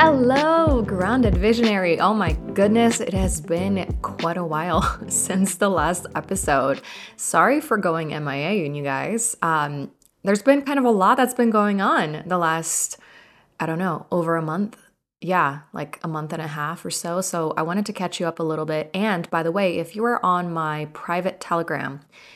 Hello, grounded visionary. Oh my goodness, it has been quite a while since the last episode. Sorry for going MIA on you guys. There's been kind of a lot that's been going on the last, I don't know, over a month. Yeah, like a month and a half or so. So I wanted to catch you up a little bit. And by the way, if you are on my private Telegram,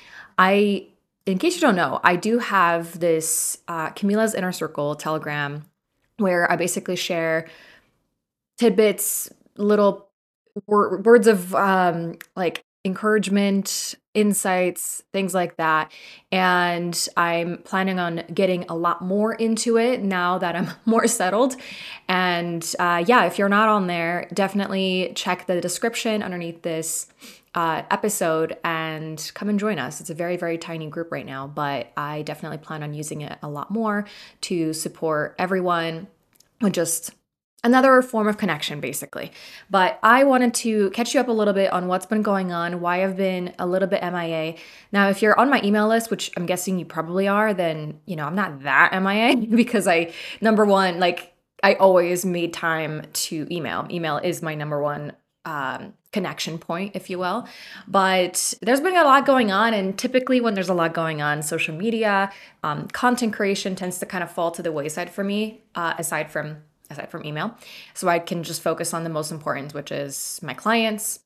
in case you don't know, I do have this Camila's Inner Circle Telegram where I basically share tidbits, little words of like encouragement, insights, things like that. And I'm planning on getting a lot more into it now that I'm more settled. And yeah, if you're not on there, definitely check the description underneath this episode and come and join us. It's a very, very tiny group right now, but I definitely plan on using it a lot more to support everyone with just another form of connection, basically. But I wanted to catch you up a little bit on what's been going on, why I've been a little bit MIA. Now, if you're on my email list, which I'm guessing you probably are, then, I'm not that MIA because number one, I always made time to email. Email is my number one connection point, if you will. But there's been a lot going on. And typically when there's a lot going on, social media, content creation tends to kind of fall to the wayside for me, aside from email. So I can just focus on the most important, which is my clients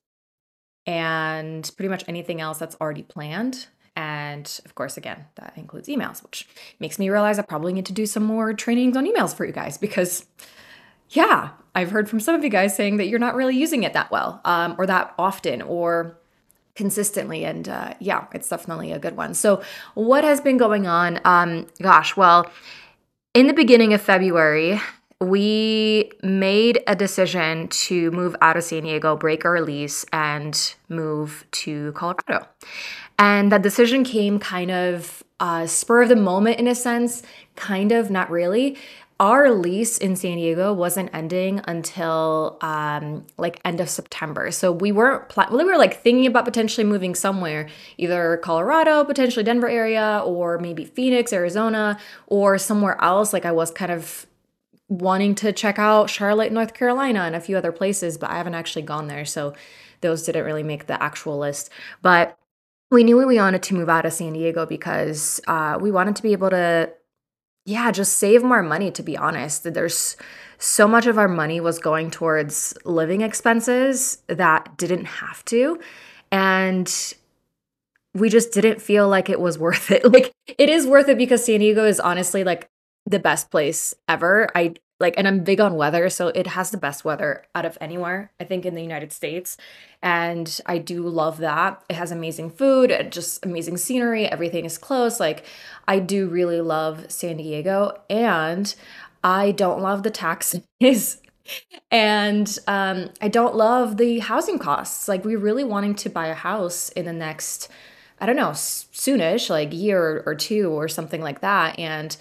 and pretty much anything else that's already planned. And of course, again, that includes emails, which makes me realize I probably need to do some more trainings on emails for you guys because yeah, I've heard from some of you guys saying that you're not really using it that well, or that often, or consistently. And yeah, it's definitely a good one. So what has been going on? Well, in the beginning of February, we made a decision to move out of San Diego, break our lease, and move to Colorado. And that decision came kind of spur of the moment in a sense, kind of, not really. Our lease in San Diego wasn't ending until end of September. So we were thinking about potentially moving somewhere, either Colorado, potentially Denver area, or maybe Phoenix, Arizona, or somewhere else. Like I was kind of wanting to check out Charlotte, North Carolina, and a few other places, but I haven't actually gone there. So those didn't really make the actual list. But we knew we wanted to move out of San Diego because we wanted to be able to just save more money, to be honest. There's so much of our money was going towards living expenses that didn't have to. And we just didn't feel like it was worth it. Like it is worth it because San Diego is honestly like the best place ever. And I'm big on weather, so it has the best weather out of anywhere, I think, in the United States. And I do love that. It has amazing food, just amazing scenery. Everything is close. Like, I do really love San Diego, and I don't love the taxes. And I don't love the housing costs. Like, we're really wanting to buy a house in the next, I don't know, soonish, like year or two or something like that. And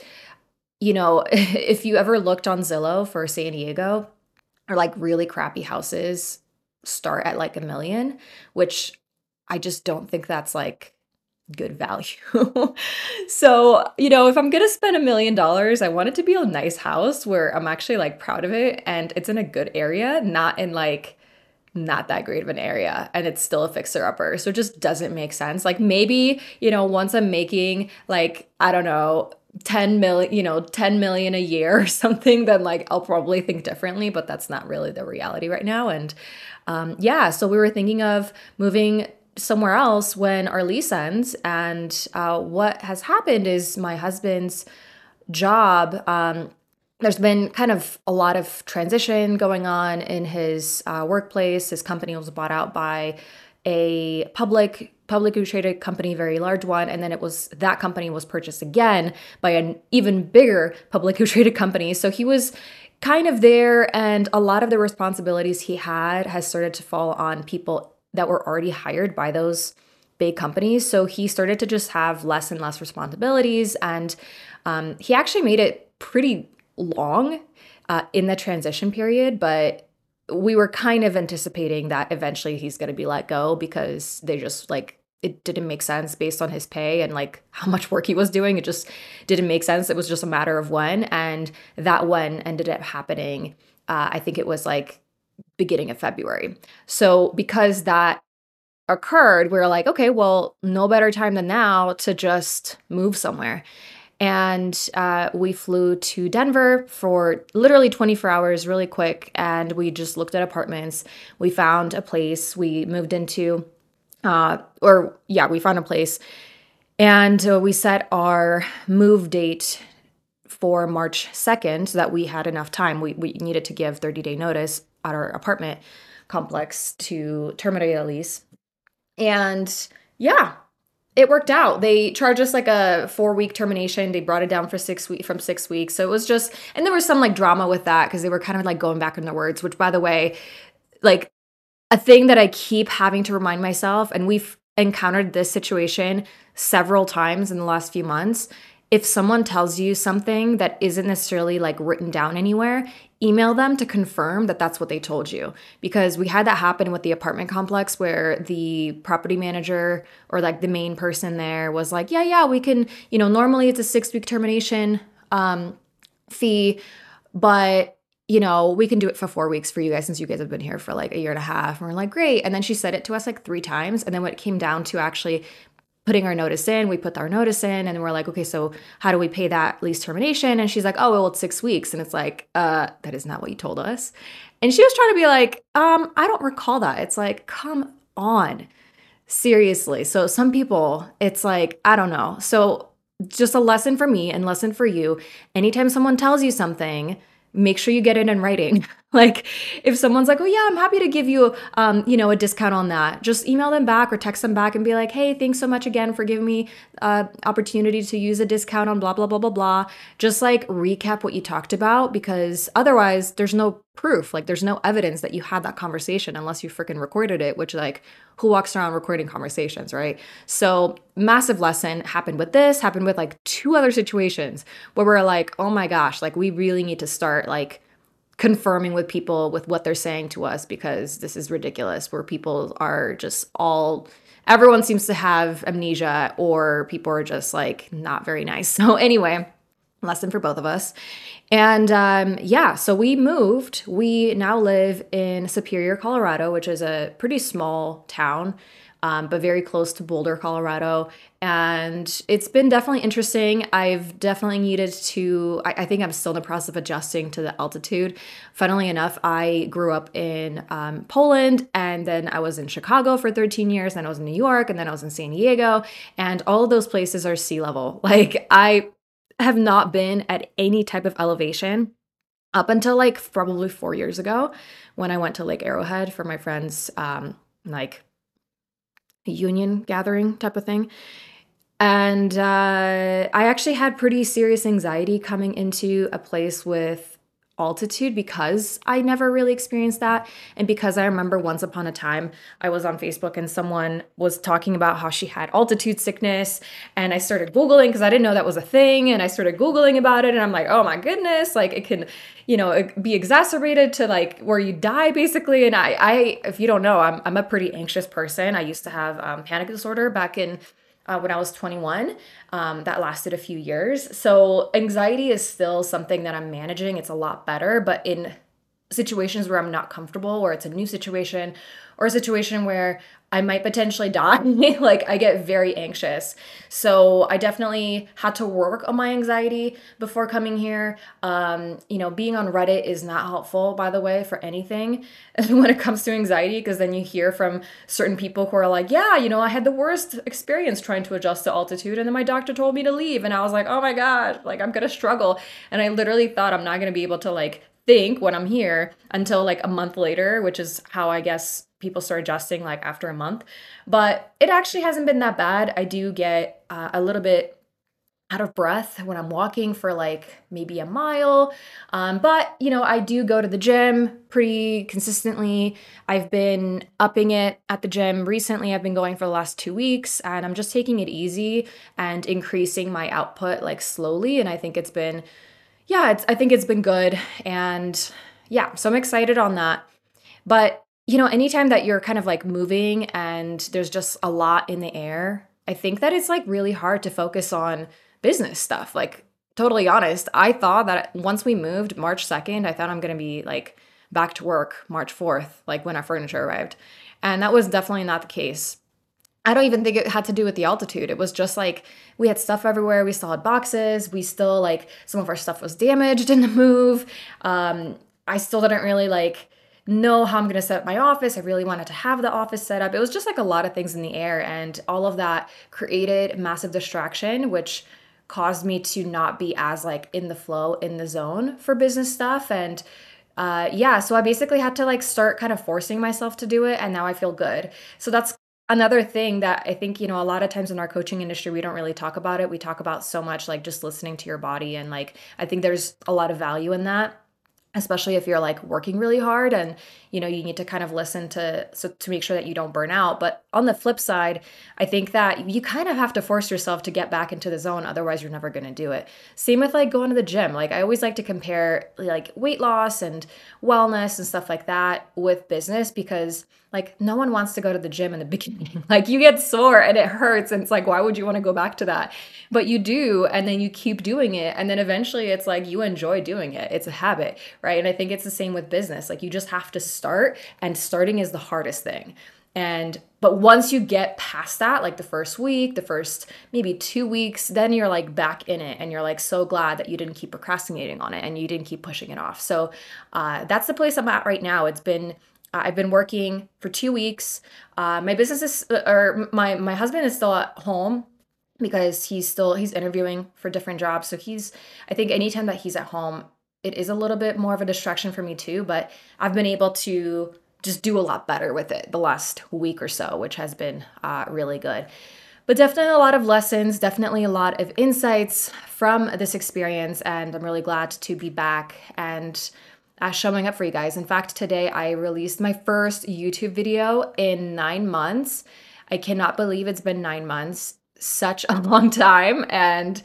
if you ever looked on Zillow for San Diego, or like really crappy houses start at like $1 million, which I just don't think that's like good value. So, if I'm going to spend $1 million, I want it to be a nice house where I'm actually like proud of it and it's in a good area, not in like not that great of an area, and it's still a fixer upper. So it just doesn't make sense. Like maybe, once I'm making like, I don't know, 10 million a year or something, then like I'll probably think differently, but that's not really the reality right now. And so we were thinking of moving somewhere else when our lease ends. And what has happened is my husband's job, there's been kind of a lot of transition going on in his workplace. His company was bought out by a publicly traded company, very large one, and then that company was purchased again by an even bigger publicly traded company. So he was kind of there, and a lot of the responsibilities he had has started to fall on people that were already hired by those big companies. So he started to just have less and less responsibilities, and he actually made it pretty long in the transition period, but we were kind of anticipating that eventually he's going to be let go because they just it didn't make sense based on his pay and like how much work he was doing. It just didn't make sense. It was just a matter of when, and that when ended up happening I think it was like beginning of February. So because that occurred, we were like, okay, well, no better time than now to just move somewhere. And we flew to Denver for literally 24 hours, really quick. And we just looked at apartments. We found a place we moved into, we found a place. And we set our move date for March 2nd so that we had enough time. We needed to give 30-day notice at our apartment complex to terminate a lease. And yeah, it worked out. They charged us like a 4-week termination. They brought it down for 6 weeks from 6 weeks. So it was just, and there was some like drama with that because they were kind of like going back on their words, which by the way, like a thing that I keep having to remind myself, and we've encountered this situation several times in the last few months. If someone tells you something that isn't necessarily like written down anywhere, email them to confirm that that's what they told you. Because we had that happen with the apartment complex where the property manager or like the main person there was like, yeah, we can, normally it's a 6-week termination fee, but we can do it for 4 weeks for you guys since you guys have been here for like a year and a half. And we're like, great. And then she said it to us like 3 times. And then when it came down to actually putting our notice in, we put our notice in and we're like, okay, so how do we pay that lease termination? And she's like, oh, well, it's 6 weeks. And it's like, that is not what you told us. And she was trying to be like, I don't recall that. It's like, come on, seriously. So some people, it's like, I don't know. So just a lesson for me and lesson for you. Anytime someone tells you something, make sure you get it in writing. Like if someone's like, oh yeah, I'm happy to give you, a discount on that. Just email them back or text them back and be like, hey, thanks so much again for giving me opportunity to use a discount on blah, blah, blah, blah, blah. Just like recap what you talked about because otherwise there's no proof. Like there's no evidence that you had that conversation unless you freaking recorded it, which like who walks around recording conversations, right? So massive lesson happened with this, happened with like 2 other situations where we're like, oh my gosh, like we really need to start like confirming with people with what they're saying to us because this is ridiculous where people are just everyone seems to have amnesia or people are just like not very nice. So anyway, lesson for both of us. And so we moved. We now live in Superior, Colorado, which is a pretty small town, but very close to Boulder, Colorado. And it's been definitely interesting. I've definitely needed to, I think I'm still in the process of adjusting to the altitude. Funnily enough, I grew up in Poland, and then I was in Chicago for 13 years, then I was in New York, and then I was in San Diego, and all of those places are sea level. Like I have not been at any type of elevation up until like probably 4 years ago when I went to Lake Arrowhead for my friend's like union gathering type of thing. And I actually had pretty serious anxiety coming into a place with altitude because I never really experienced that. And because I remember once upon a time, I was on Facebook and someone was talking about how she had altitude sickness. And I started Googling because I didn't know that was a thing. And I started Googling about it. And I'm like, oh my goodness, like it can, it be exacerbated to like where you die basically. And I if you don't know, I'm a pretty anxious person. I used to have panic disorder back in when I was 21. That lasted a few years. So anxiety is still something that I'm managing. It's a lot better, but in situations where I'm not comfortable, or it's a new situation, or a situation where I might potentially die, like I get very anxious. So I definitely had to work on my anxiety before coming here. Being on Reddit is not helpful, by the way, for anything when it comes to anxiety, because then you hear from certain people who are like, yeah, I had the worst experience trying to adjust to altitude, and then my doctor told me to leave. And I was like, oh my God, like I'm gonna struggle. And I literally thought I'm not gonna be able to like think when I'm here until like a month later, which is how I guess people start adjusting like after a month. But it actually hasn't been that bad. I do get a little bit out of breath when I'm walking for like maybe a mile. But I do go to the gym pretty consistently. I've been upping it at the gym recently. I've been going for the last 2 weeks, and I'm just taking it easy and increasing my output like slowly. And I think it's been good. And yeah, so I'm excited on that. But, anytime that you're kind of like moving and there's just a lot in the air, I think that it's like really hard to focus on business stuff, like totally honest, I thought that once we moved March 2nd, I thought I'm going to be like back to work March 4th, like when our furniture arrived. And that was definitely not the case. I don't even think it had to do with the altitude. It was just like we had stuff everywhere. We still had boxes. We still like some of our stuff was damaged in the move. I still didn't really like know how I'm going to set up my office. I really wanted to have the office set up. It was just like a lot of things in the air, and all of that created massive distraction, which caused me to not be as like in the flow, in the zone for business stuff. And yeah, so I basically had to like start kind of forcing myself to do it, and now I feel good. So that's another thing that I think, a lot of times in our coaching industry, we don't really talk about it. We talk about so much like just listening to your body. And like, I think there's a lot of value in that, especially if you're like working really hard and you need to kind of listen to make sure that you don't burn out. But on the flip side, I think that you kind of have to force yourself to get back into the zone, otherwise you're never going to do it. Same with like going to the gym. Like I always like to compare like weight loss and wellness and stuff like that with business, because like no one wants to go to the gym in the beginning. Like you get sore and it hurts, and it's like, why would you want to go back to that? But you do, and then you keep doing it, and then eventually it's like you enjoy doing it. It's a habit, right? And I think it's the same with business. Like you just have to start, and starting is the hardest thing. But once you get past that, like the first week, the first maybe 2 weeks, then you're like back in it, and you're like so glad that you didn't keep procrastinating on it and you didn't keep pushing it off. So that's the place I'm at right now. I've been working for 2 weeks. My business is, or my husband is still at home because he's interviewing for different jobs. So I think anytime that he's at home, it is a little bit more of a distraction for me too, but I've been able to just do a lot better with it the last week or so, which has been really good. But definitely a lot of lessons, definitely a lot of insights from this experience, and I'm really glad to be back and showing up for you guys. In fact, today I released my first YouTube video in 9 months. I cannot believe it's been 9 months. Such a long time, and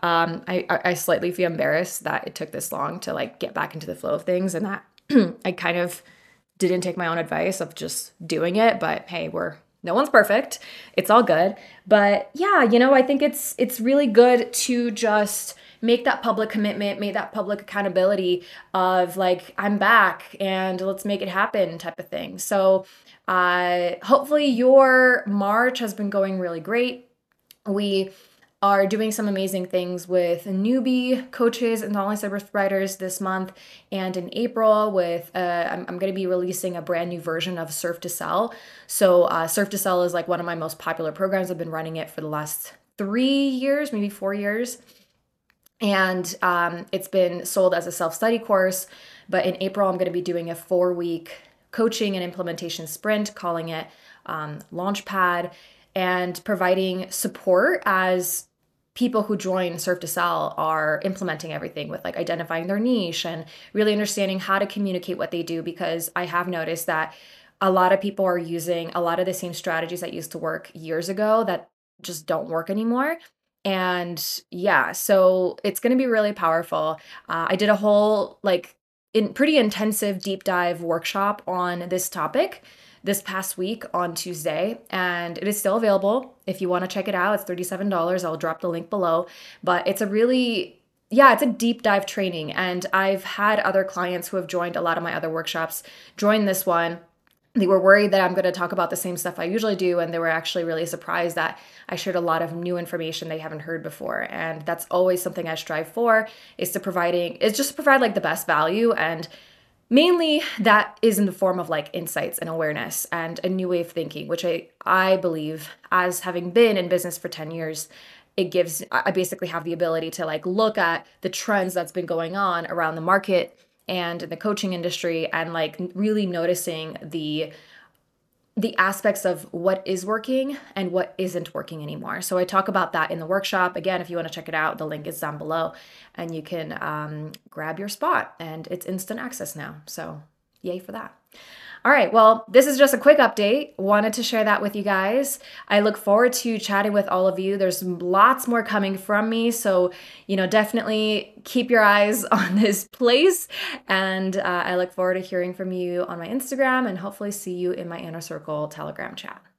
I slightly feel embarrassed that it took this long to like get back into the flow of things, and that I kind of didn't take my own advice of just doing it. But hey, no one's perfect. It's all good. But yeah, I think it's really good to just make that public commitment, make that public accountability of like, I'm back and let's make it happen type of thing. So hopefully your March has been going really great. We are doing some amazing things with newbie coaches and online service providers this month, and in April with I'm going to be releasing a brand new version of Surf to Sell. So Surf to Sell is like one of my most popular programs. I've been running it for the last 3 years, maybe 4 years, and it's been sold as a self-study course. But in April, I'm going to be doing a 4-week coaching and implementation sprint, calling it Launchpad, and providing support as people who join Surf to Sell are implementing everything with like identifying their niche and really understanding how to communicate what they do. Because I have noticed that a lot of people are using a lot of the same strategies that used to work years ago that just don't work anymore. And yeah, so it's going to be really powerful. I did a whole pretty intensive deep dive workshop on this topic this past week on Tuesday, and it is still available. If you want to check it out, it's $37. I'll drop the link below. But it's it's a deep dive training. And I've had other clients who have joined a lot of my other workshops join this one. They were worried that I'm going to talk about the same stuff I usually do, and they were actually really surprised that I shared a lot of new information they haven't heard before. And that's always something I strive for, is just to provide like the best value. And mainly that is in the form of like insights and awareness and a new way of thinking, which I believe, as having been in business for 10 years, I basically have the ability to like look at the trends that's been going on around the market and in the coaching industry, and like really noticing the aspects of what is working and what isn't working anymore. So I talk about that in the workshop. Again, if you want to check it out, the link is down below, and you can grab your spot, and it's instant access now. So yay for that. All right, well, this is just a quick update. Wanted to share that with you guys. I look forward to chatting with all of you. There's lots more coming from me, so definitely keep your eyes on this place. And I look forward to hearing from you on my Instagram, and hopefully see you in my Inner Circle Telegram chat.